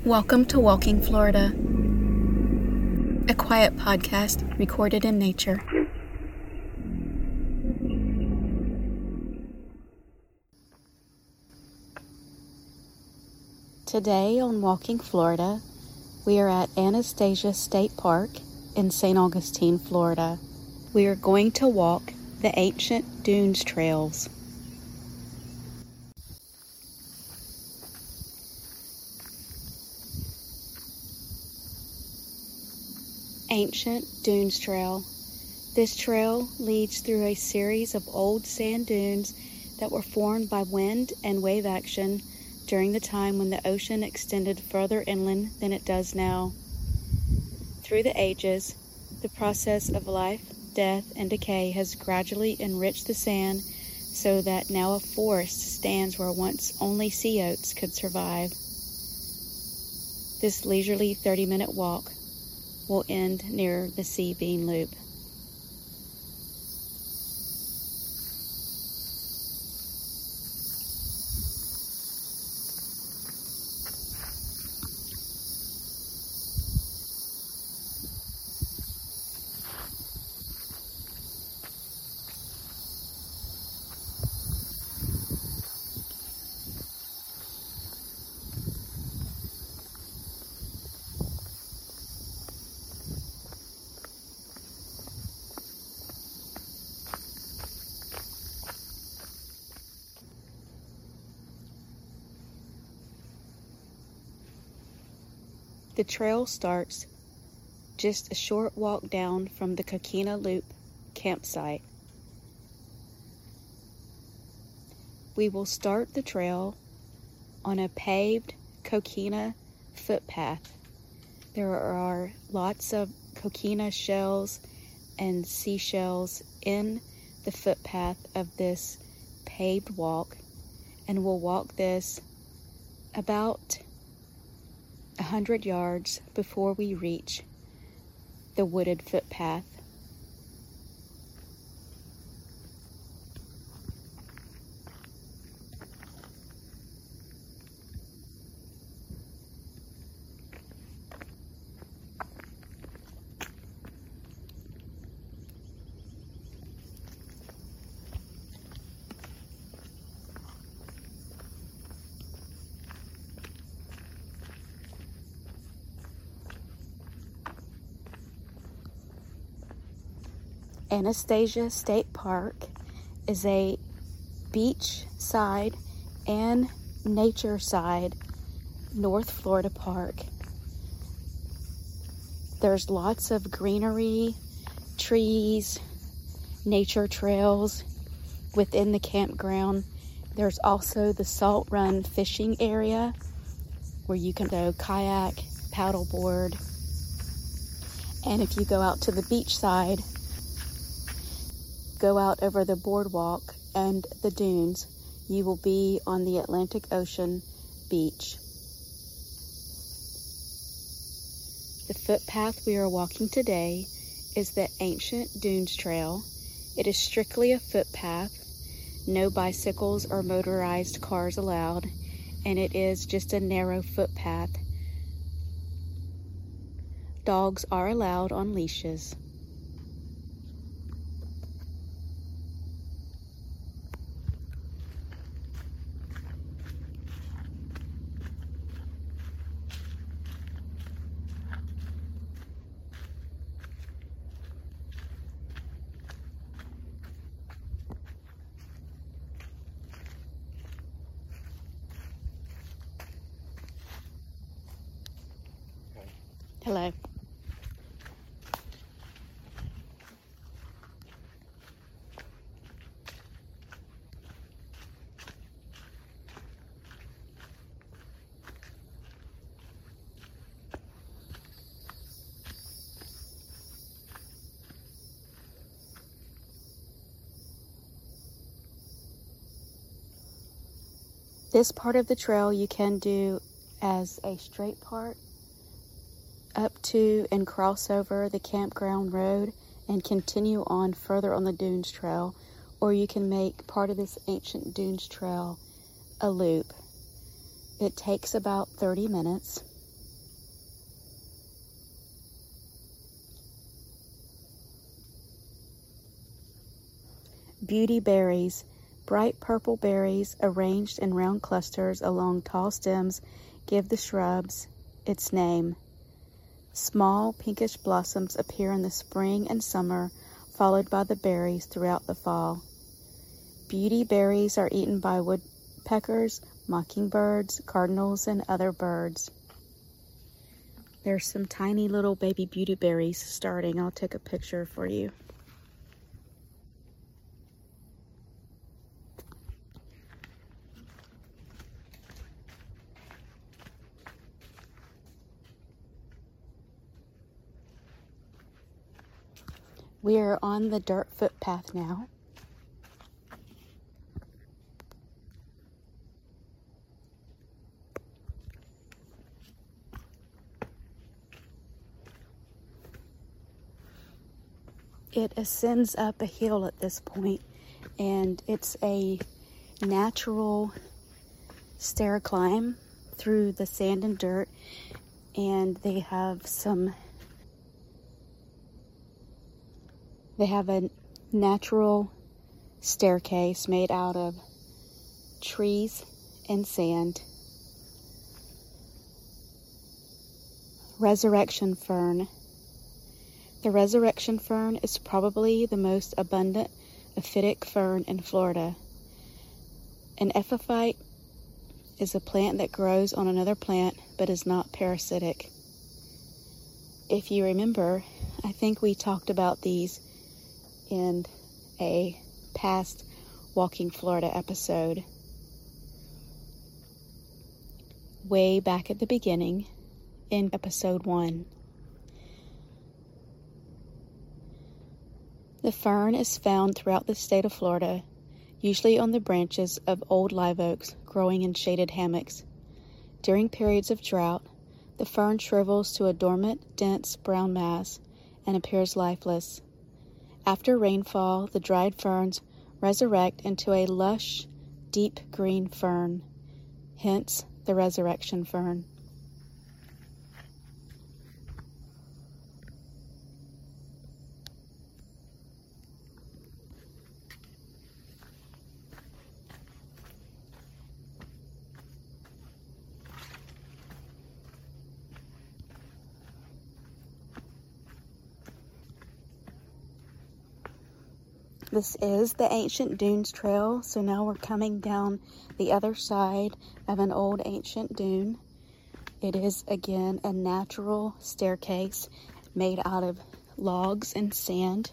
Welcome to Walking Florida, a quiet podcast recorded in nature. Today on Walking Florida, we are at Anastasia State Park in St. Augustine, Florida. We are going to walk the ancient dunes trails. Ancient Dunes Trail. This trail leads through a series of old sand dunes that were formed by wind and wave action during the time when the ocean extended further inland than it does now. Through the ages, the process of life, death, and decay has gradually enriched the sand so that now a forest stands where once only sea oats could survive. This leisurely 30-minute walk will end near the Sea Bean Loop. The trail starts just a short walk down from the Coquina Loop campsite. We will start the trail on a paved coquina footpath. There are lots of coquina shells and seashells in the footpath of this paved walk, and we'll walk this about 100 yards before we reach the wooded footpath. Anastasia State Park is a beachside and nature side North Florida park. There's lots of greenery, trees, nature trails within the campground. There's also the Salt Run fishing area where you can go kayak, paddleboard, and if you go out to the beach side, go out over the boardwalk and the dunes, you will be on the Atlantic Ocean beach. The footpath we are walking today is the Ancient Dunes Trail. It is strictly a footpath, no bicycles or motorized cars allowed, and it is just a narrow footpath. Dogs are allowed on leashes. Hello. This part of the trail you can do as a straight part up to and cross over the campground road and continue on further on the Dunes Trail, or you can make part of this Ancient Dunes Trail a loop. It takes about 30 minutes. Beauty berries, bright purple berries arranged in round clusters along tall stems, give the shrubs its name. Small pinkish blossoms appear in the spring and summer, followed by the berries throughout the fall. Beauty berries are eaten by woodpeckers, mockingbirds, cardinals, and other birds. There's some tiny little baby beauty berries starting. I'll take a picture for you. We are on the dirt footpath now. It ascends up a hill at this point, and it's a natural stair climb through the sand and dirt, and they have a natural staircase made out of trees and sand. Resurrection fern. The resurrection fern is probably the most abundant epiphytic fern in Florida. An epiphyte is a plant that grows on another plant but is not parasitic. If you remember, I think we talked about these in a past Walking Florida episode. Way back at the beginning in episode 1. The fern is found throughout the state of Florida, usually on the branches of old live oaks growing in shaded hammocks. During periods of drought, the fern shrivels to a dormant, dense brown mass and appears lifeless. After rainfall, the dried ferns resurrect into a lush, deep green fern, hence the resurrection fern. This is the Ancient Dunes Trail, so now we're coming down the other side of an old ancient dune. It is, again, a natural staircase made out of logs and sand.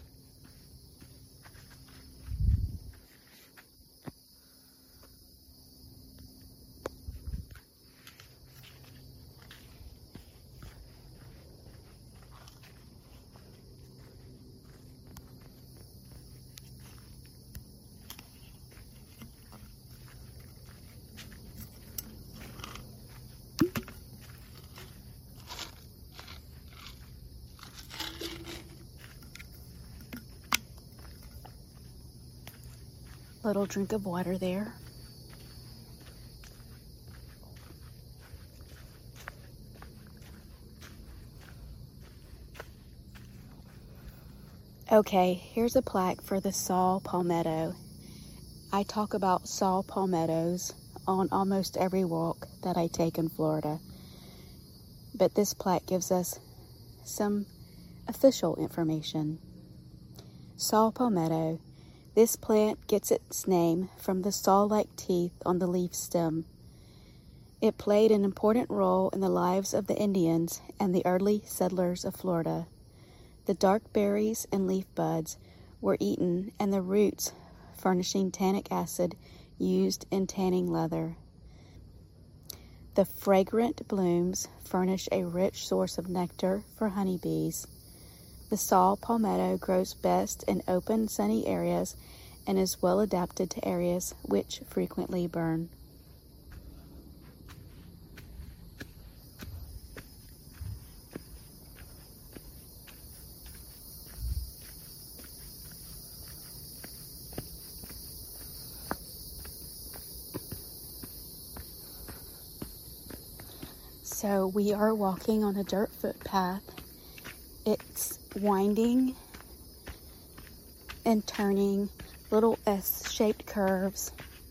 Little drink of water there. Okay, here's a plaque for the saw palmetto. I talk about saw palmettos on almost every walk that I take in Florida, but this plaque gives us some official information. Saw palmetto. This plant gets its name from the saw-like teeth on the leaf stem. It played an important role in the lives of the Indians and the early settlers of Florida. The dark berries and leaf buds were eaten, and the roots furnishing tannic acid used in tanning leather. The fragrant blooms furnish a rich source of nectar for honeybees. The saw palmetto grows best in open, sunny areas and is well adapted to areas which frequently burn. So we are walking on a dirt footpath. It's winding and turning little S-shaped curves.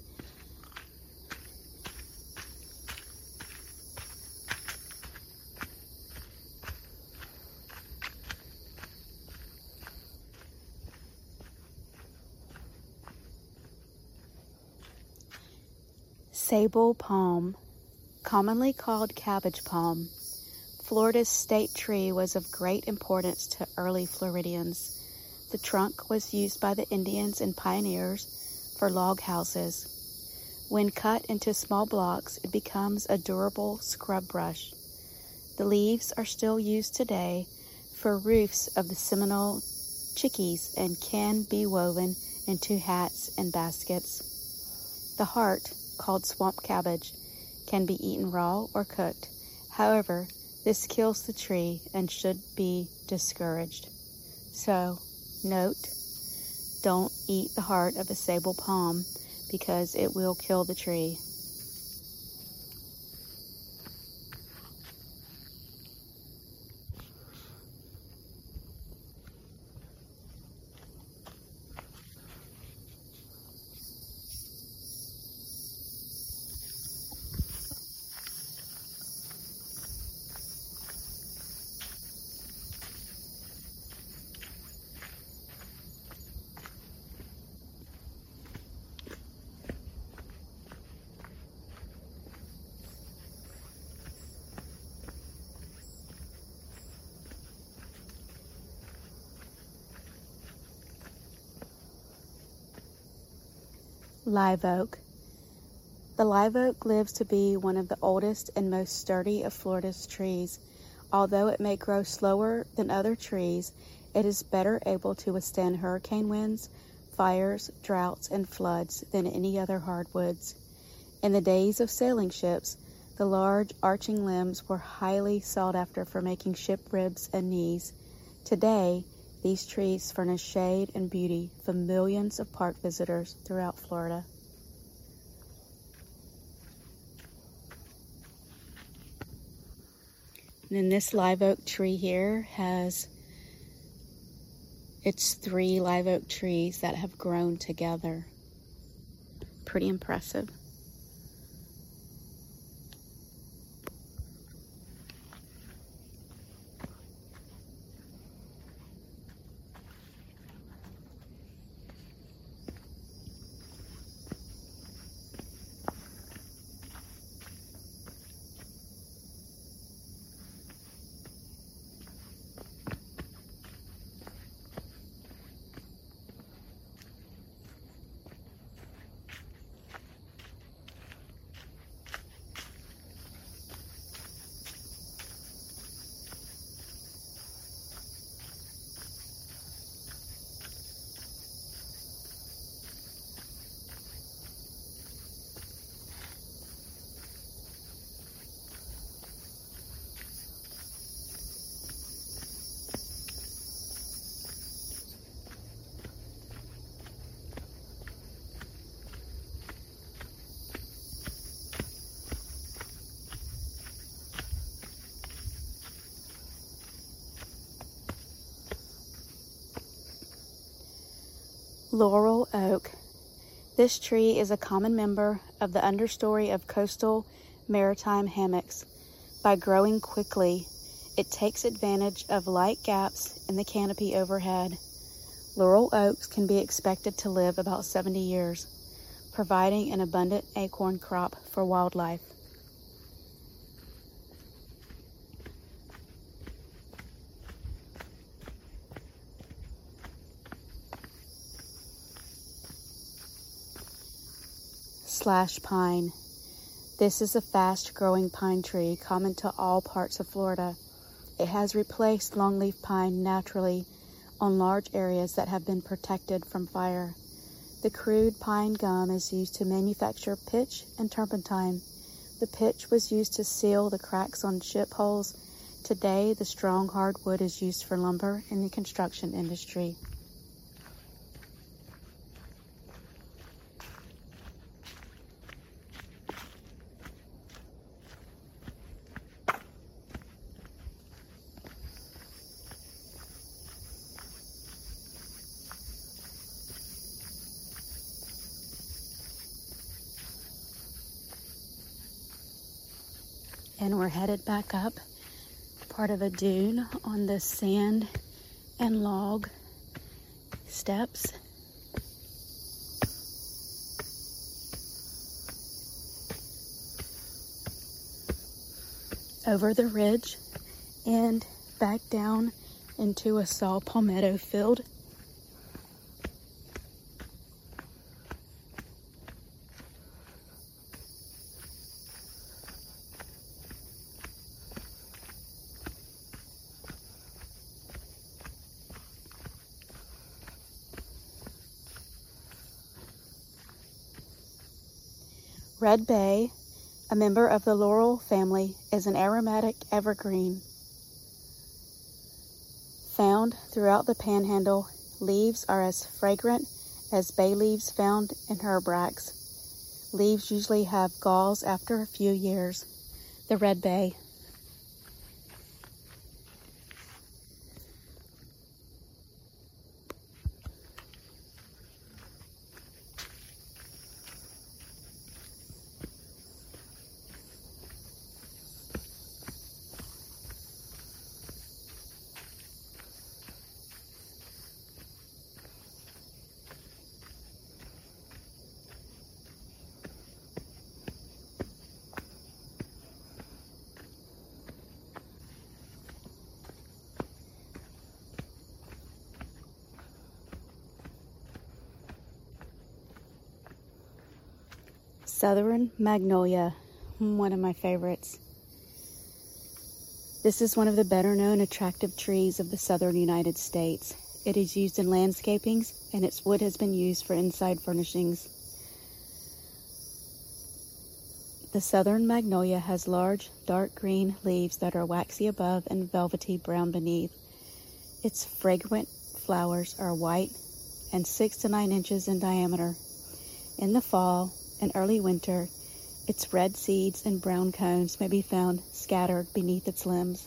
Sable palm, commonly called cabbage palm. Florida's state tree was of great importance to early Floridians. The trunk was used by the Indians and pioneers for log houses. When cut into small blocks, it becomes a durable scrub brush. The leaves are still used today for roofs of the Seminole chickees and can be woven into hats and baskets. The heart, called swamp cabbage, can be eaten raw or cooked. However, this kills the tree and should be discouraged. So, note, don't eat the heart of a sable palm because it will kill the tree. Live oak. The live oak lives to be one of the oldest and most sturdy of Florida's trees. Although it may grow slower than other trees, it is better able to withstand hurricane winds, fires, droughts, and floods than any other hardwoods. In the days of sailing ships, the large arching limbs were highly sought after for making ship ribs and knees. Today, these trees furnish shade and beauty for millions of park visitors throughout Florida. And then this live oak tree here has its 3 live oak trees that have grown together. Pretty impressive. Laurel oak. This tree is a common member of the understory of coastal maritime hammocks. By growing quickly, it takes advantage of light gaps in the canopy overhead. Laurel oaks can be expected to live about 70 years, providing an abundant acorn crop for wildlife. Slash pine. This is a fast-growing pine tree common to all parts of Florida. It has replaced longleaf pine naturally on large areas that have been protected from fire. The crude pine gum is used to manufacture pitch and turpentine. The pitch was used to seal the cracks on ship hulls. Today, the strong hardwood is used for lumber in the construction industry. And we're headed back up part of a dune on the sand and log steps. Over the ridge and back down into a saw palmetto field. Red bay, a member of the laurel family, is an aromatic evergreen. Found throughout the Panhandle, leaves are as fragrant as bay leaves found in herb-racks. Leaves usually have galls after a few years. The red bay. Southern magnolia, one of my favorites. This is one of the better known attractive trees of the southern United States. It is used in landscapings, and its wood has been used for inside furnishings. The southern magnolia has large, dark green leaves that are waxy above and velvety brown beneath. Its fragrant flowers are white and 6 to 9 inches in diameter. In the fall and early winter, its red seeds and brown cones may be found scattered beneath its limbs.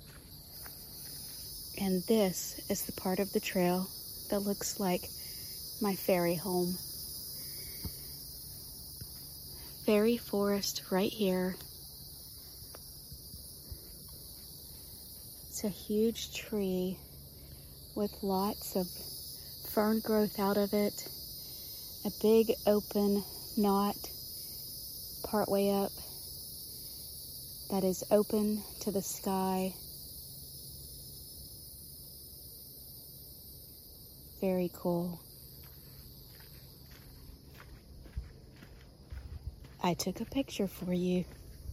And this is the part of the trail that looks like my fairy home. Fairy forest right here. It's a huge tree with lots of fern growth out of it. A big open knot partway up that is open to the sky. Very cool. I took a picture for you.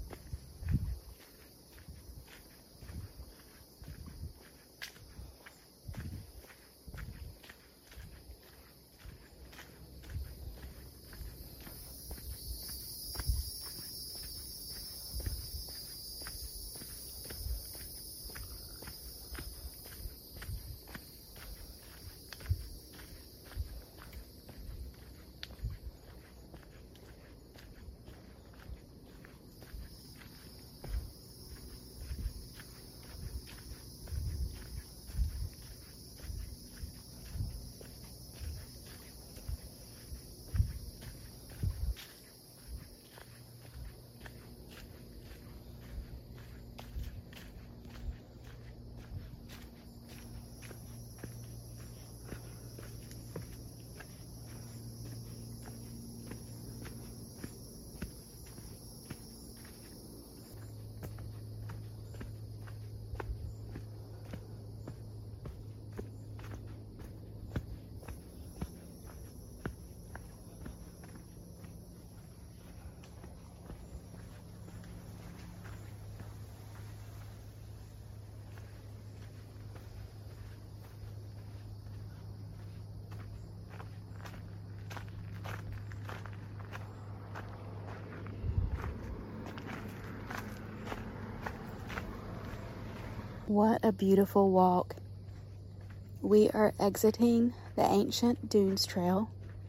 What a beautiful walk. We are exiting the Ancient Dunes Trail.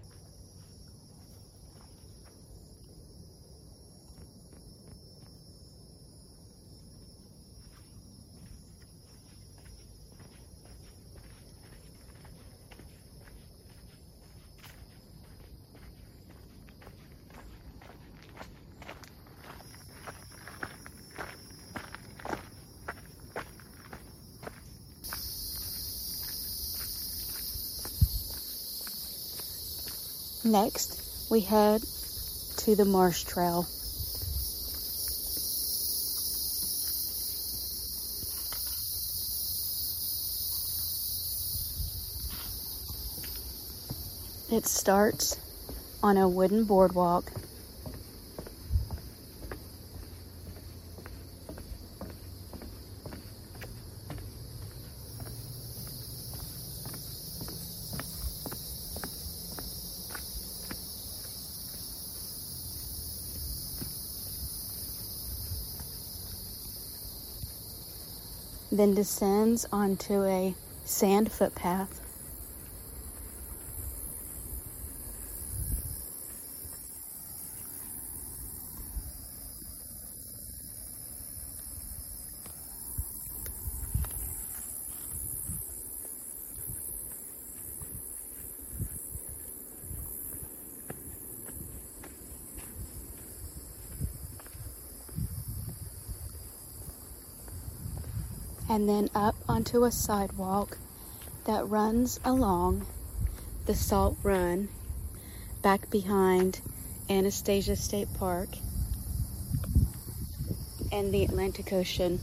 Next, we head to the Marsh Trail. It starts on a wooden boardwalk. Then descends onto a sand footpath. And then up onto a sidewalk that runs along the Salt Run back behind Anastasia State Park and the Atlantic Ocean.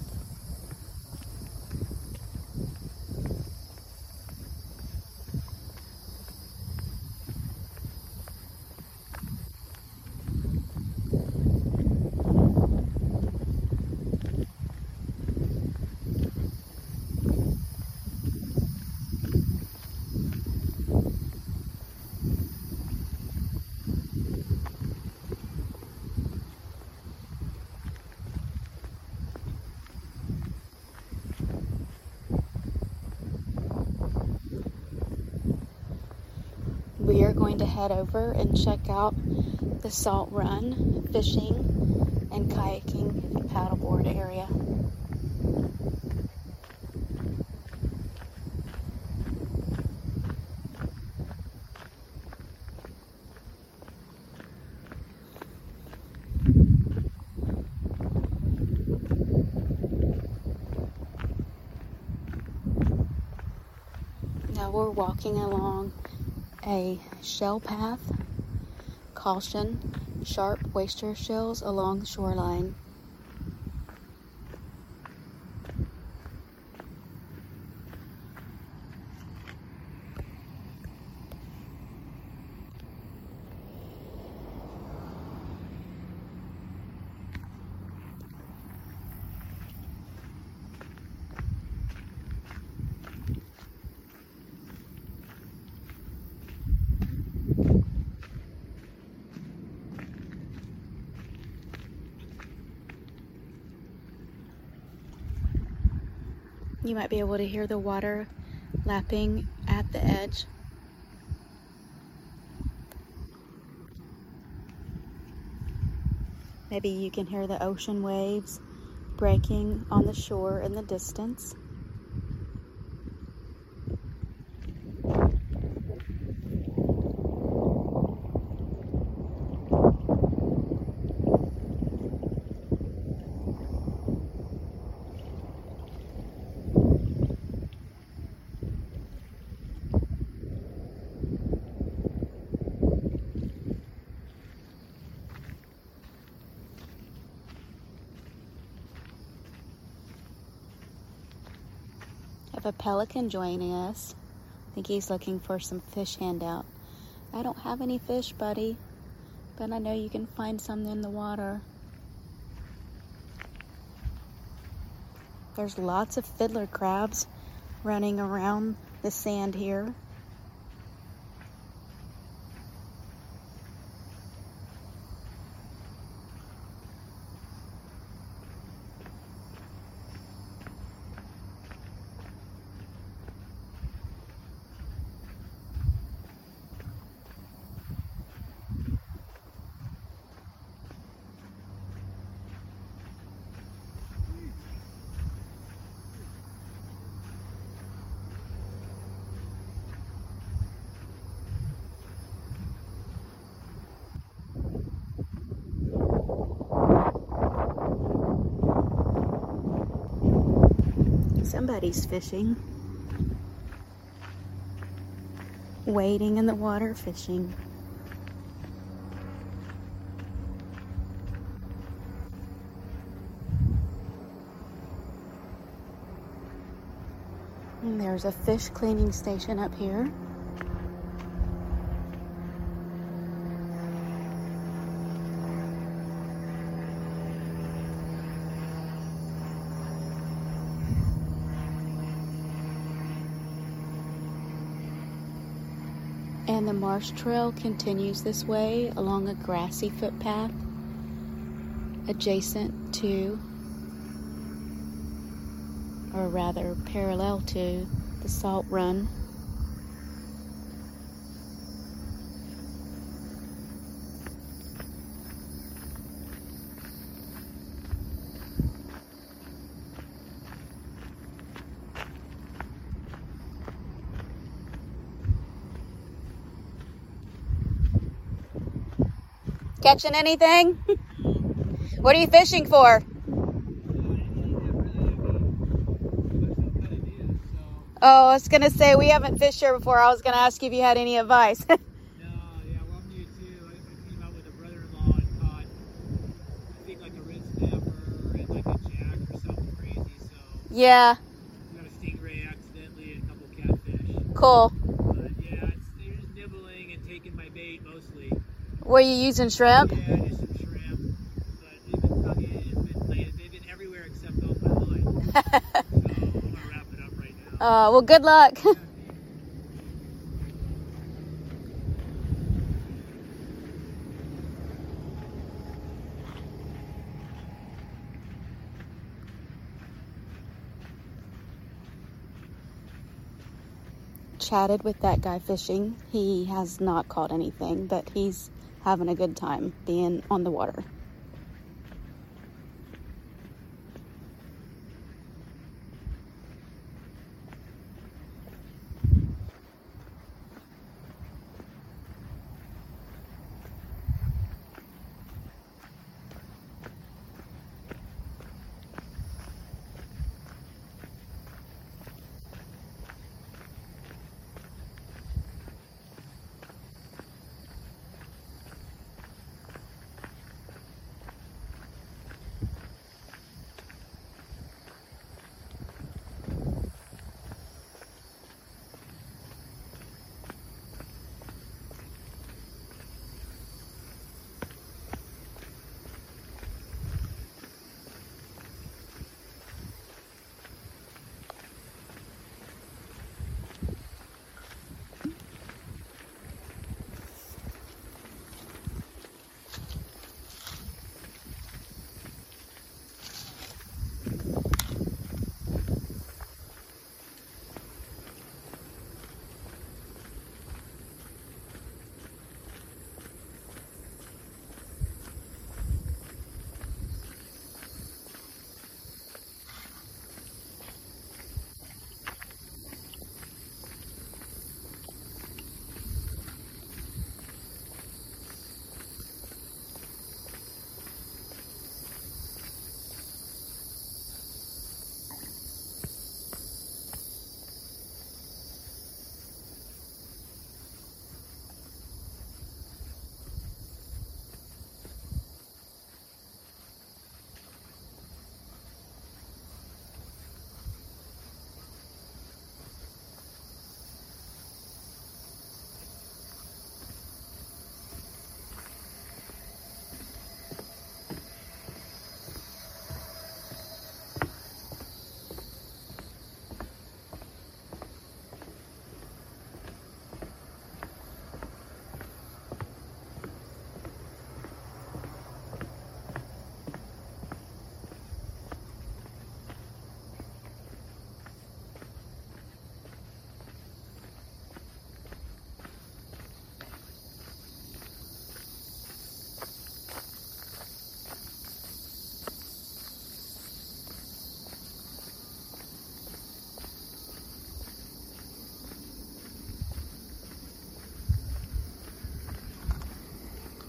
We are going to head over and check out the Salt Run fishing and kayaking and paddleboard area. Now we're walking along a shell path. Caution, sharp oyster shells along the shoreline. You might be able to hear the water lapping at the edge. Maybe you can hear the ocean waves breaking on the shore in the distance. Have a pelican joining us. I think he's looking for some fish handout. I don't have any fish, buddy, but I know you can find some in the water. There's lots of fiddler crabs running around the sand here. Somebody's fishing. Wading in the water, fishing. And there's a fish cleaning station up here. And the marsh trail continues this way along a grassy footpath adjacent to, or rather parallel to, the salt run. Catching anything? What are you fishing for? Oh, I was going to say, we haven't fished here before. I was going to ask you if you had any advice. No, yeah, well, I'm new too. I came out with a brother-in-law and caught, I think, like a red snapper and like a jack or something crazy. So Yeah. got a stingray accidentally and a couple catfish. Cool. But yeah, they're just nibbling and taking my bait mostly. Were you using shrimp? Yeah, just some shrimp. But they've been tugging. They've been everywhere except on my line. So I'm gonna wrap it up right now. Well, good luck. Chatted with that guy fishing. He has not caught anything, but he's having a good time being on the water.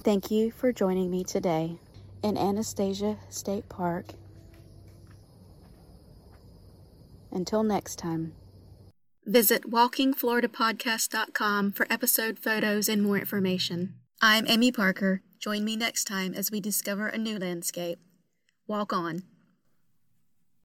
Thank you for joining me today in Anastasia State Park. Until next time. Visit WalkingFloridaPodcast.com for episode photos and more information. I'm Amy Parker. Join me next time as we discover a new landscape. Walk on.